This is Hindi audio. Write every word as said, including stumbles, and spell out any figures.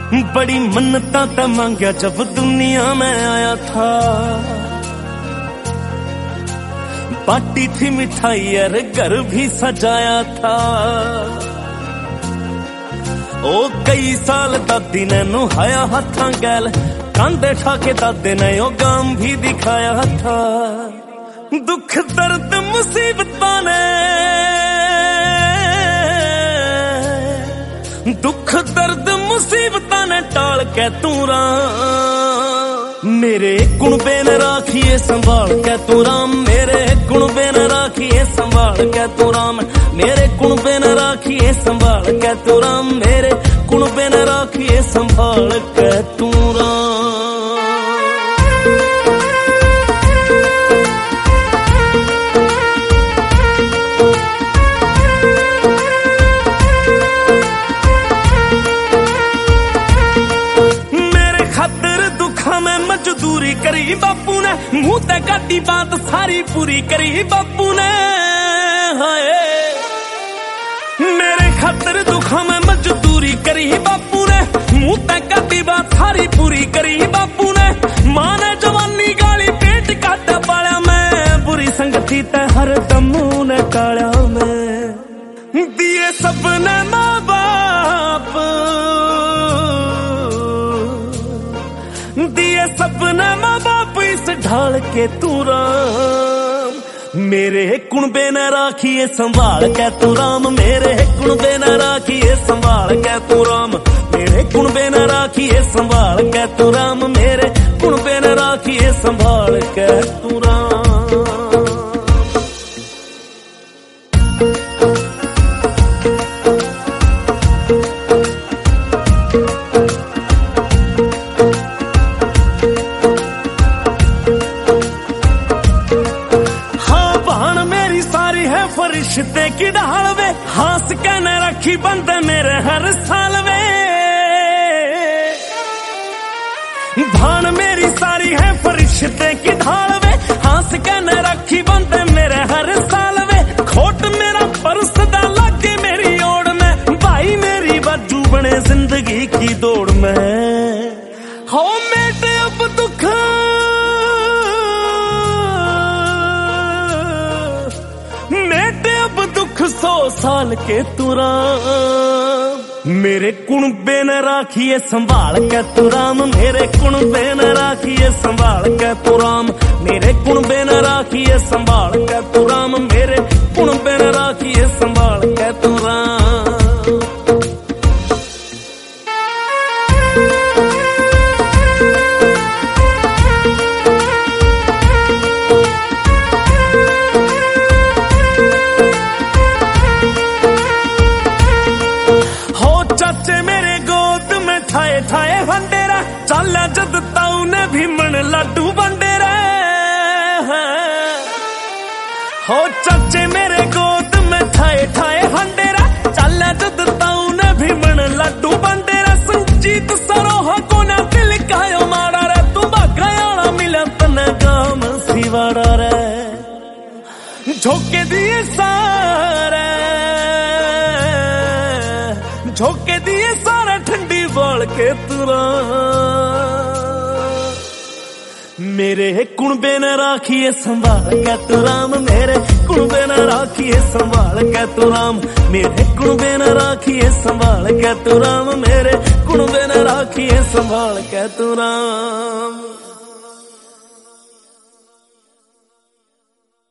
बड़ी मन्नता ते मांगा जब दुनिया में आया था। बाटी थी मिठाई और घर भी सजाया था। ओ कई साल दादी ने नुहाया हाथा गैल, कांधे ठाके दादे ने ओ गाम भी दिखाया था। दुख दर्द मुसीबतां ने दुख दर्द मुसीबतां ने टाल के तू राम मेरे कुणबे ने राखिए संभाल के तू राम। मेरे कुणबे ने राखिए संभाल के तू राम। मेरे कुणबे ने राखिए संभाल के तू राम। मेरे कुणबे ने राखिए संभाल के तू राम। मजदूरी करी बापू ने, मुंह ते काटी बात सारी पूरी करी बापू ने। हाय मेरे खातिर दुखा में मजदूरी करी बापू ने, मुंह ते काटी बात सारी पूरी करी बापू ने। मां ने जवानी गाली पेट काटा पाया मैं, बुरी संगति ते हर दम ने काला मैं। दिए सबने मां बाप दिए सपने मां बाप इस ढाल के तू राम। मेरे कुणबे ने राखिए संभाल के तू राम। मेरे कुणबे ने राखिए संभाल के तू राम। मेरे कुणबे ने राखिए संभाल के तू राम। मेरे कुणबे ने राखिए संभाल के तू राम। रिश्ते की ढाल वे, हास कहने रखी बंद मेरे हर साल वे। भान मेरी सारी है फरिश्ते की ढाल वे, हास कहने रखी बंद मेरे हर साल वे। खोट मेरा परस दा लागे मेरी ओड़ में, भाई मेरी बाजू बने जिंदगी की दौड़ में। हो मेटे अब दुख दुख सौ साल के तू राम। मेरे कुणबे ने राखिए संभाल के तू राम। मेरे कुणबे ने राखिए संभाल के तू राम। मेरे कुणबे ने राखिए संभाल के तू राम। मेरे कुणबे ने राखिए संभाल के तू राम। ठाए ठाए वंडेरा चल जद ताऊ ने भी मन लड्डू वंडेरा। हो चाचे मेरे गोद में ठाए ठाए वंडेरा चल जद ताऊ ने भी मन लड्डू वंडेरा। संजीत सरोहा को ना दिल कायो मारा रे, तू भागा मिला तने गाम सिवाड़ा रे। झोंके दिए सारे झोंके दिए सारा ठंडी बाल के तू राम। मेरे कुणबे ने राखिए संभाल के तू राम। मेरे कुणबे ने राखिए संभाल के तू राम। मेरे कुणबे ने राखिए संभाल के तू राम। मेरे कुणबे ने राखिए संभाल के तू राम।